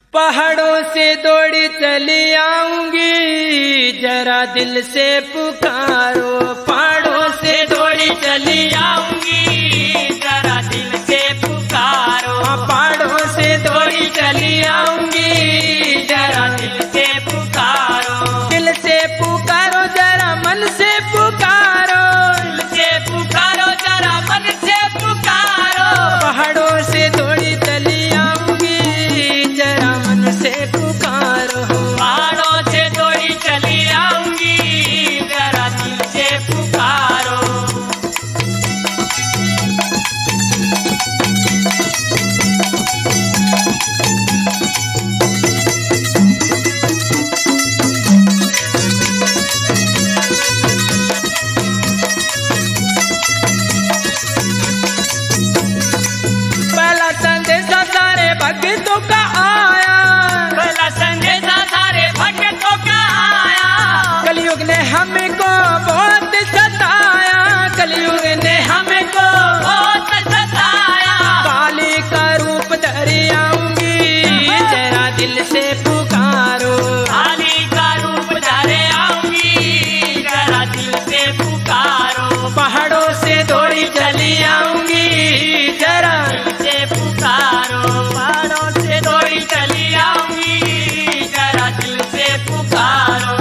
पहाड़ों से दौड़ी चली आऊंगी, जरा दिल से पुकारो। पहाड़ों से दौड़ी चली आऊंगी, जरा दिल से पुकारो। पहाड़ों से दौड़ी चली आऊंगी, जरा दिल से पुकारो। दिल से पुकारो, जरा मन से पुकारो। दिल से पुकारो, जरा मन से पुकारो। पहाड़ों से दौड़ी चली आऊंगी, जरा मन से पुकारो। पहाड़ों से दौड़ी चली आऊंगी, जरा दिल से पुकारो। पहला संदेशा सारे भक्तों का आया, पहला संदेशा सारे भक्तों का आया। कलयुग ने हमको बहुत सताया, कलयुग ने हमको बहुत सताया। काली का रूप धरी आऊंगी, जरा दिल से पुकारो। काली का रूप धरे आऊंगी, जरा दिल से पुकारो। पहाड़ों से दौड़ी चली आऊंगी, जरा दिल से पुकारो। पहाड़ों से दौड़ी चली आऊंगी, जरा दिल से पुकारो।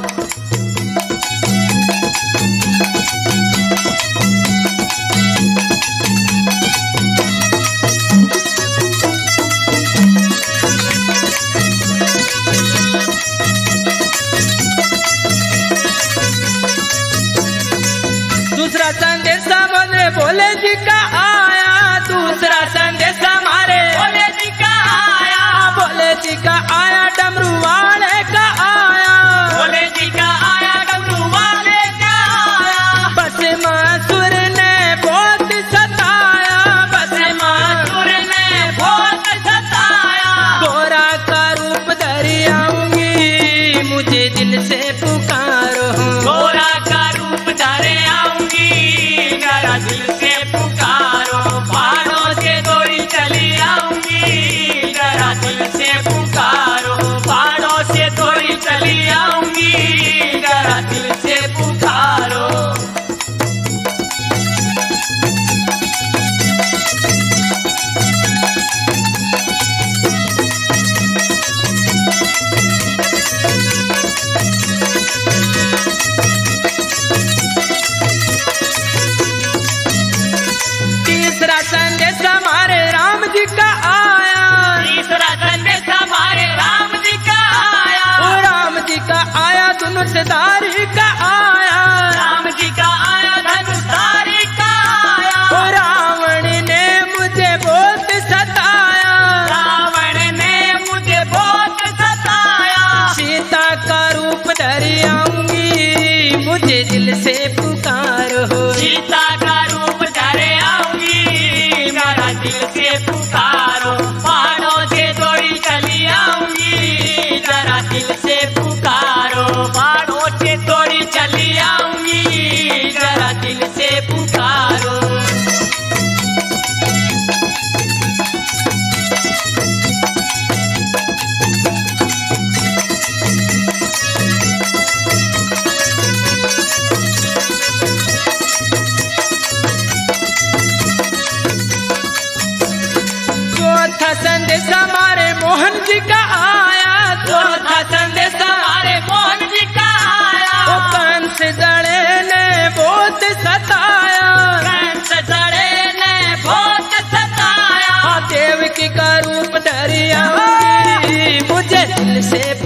दूसरा संदेश भोले जी का आया, दूसरा संदेश हमारे भोले जी का आया। भोले जी का आया, डमरू वाले का आया। भोले जी का आया, डमरू वाले का आया। बस मासुर ने बहुत सताया, बस मासुर ने बहुत सताया। गोरा का रूप धरी आऊंगी, मुझे दिल से पुकारो। गोरा का रूप धरे आऊंगी, जरा दिल से पुकारो। पहाड़ों से दौड़ी चली आऊंगी, जरा दिल से पुकारो। पहाड़ों से दौड़ी चली आऊंगी, जरा दिल से पुकारो। तीसरा संदेश हमारे राम जी का आया, तीसरा संदेश हमारे राम जी का आया। ओ राम जी का आया, धनुषधारी का आया। राम जी का आया, धनुषधारी का आया। ओ रावण ने मुझे बहुत सताया, रावण ने मुझे बहुत सताया। सीता का रूप धरी आऊंगी, मुझे दिल से पुकारो। सीता का रूप धरे आऊंगी, जरा दिल से पुकारो। पहाड़ों से दौड़ी चली आऊंगी, जरा दिल से पुकारो। पहाड़ों से दौड़ी चली आऊंगी, जरा दिल से पुकारो। चौथा संदेश हमारे मोहन जी का आया, चौथा संदेश हमारे मोहन जी का आया। वो कंस जड़े ने बहुत सताया, कंस जड़े ने बहुत सताया। देवकी का रूप धरी आऊंगी, मुझे दिल से